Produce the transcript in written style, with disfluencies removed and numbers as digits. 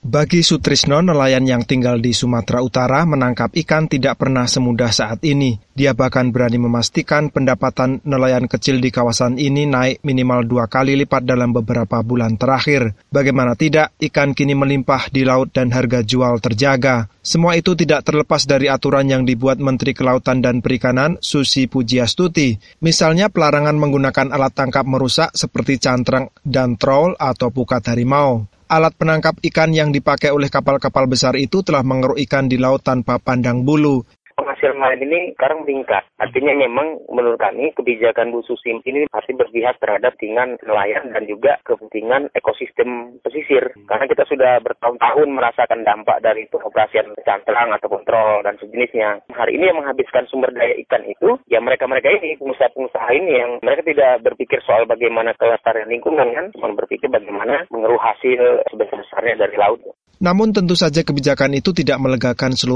Bagi Sutrisno, nelayan yang tinggal di Sumatera Utara menangkap ikan tidak pernah semudah saat ini. Dia bahkan berani memastikan pendapatan nelayan kecil di kawasan ini naik minimal 2 kali lipat dalam beberapa bulan terakhir. Bagaimana tidak, ikan kini melimpah di laut dan harga jual terjaga. Semua itu tidak terlepas dari aturan yang dibuat Menteri Kelautan dan Perikanan, Susi Pujiastuti. Misalnya pelarangan menggunakan alat tangkap merusak seperti cantrang dan trol atau pukat harimau. Alat penangkap ikan yang dipakai oleh kapal-kapal besar itu telah mengeruk ikan di laut tanpa pandang bulu. Penghasilan nelayan ini sekarang meningkat. Artinya memang menurut kami kebijakan Bu Susi ini pasti berpihak terhadap kepentingan nelayan dan juga kepentingan ekosistem pesisir. Karena kita sudah bertahun-tahun merasakan dampak dari pengoperasian cantrang atau kontrol dan sejenisnya. Hari ini yang menghabiskan sumber daya ikan itu, ya mereka-mereka ini, pengusaha-pengusaha ini yang mereka tidak berpikir soal bagaimana kelestarian lingkungan, kan? Cuma berpikir bagaimana mengeruk hasil sebesar-besarnya dari laut. Namun tentu saja kebijakan itu tidak melegakan seluruh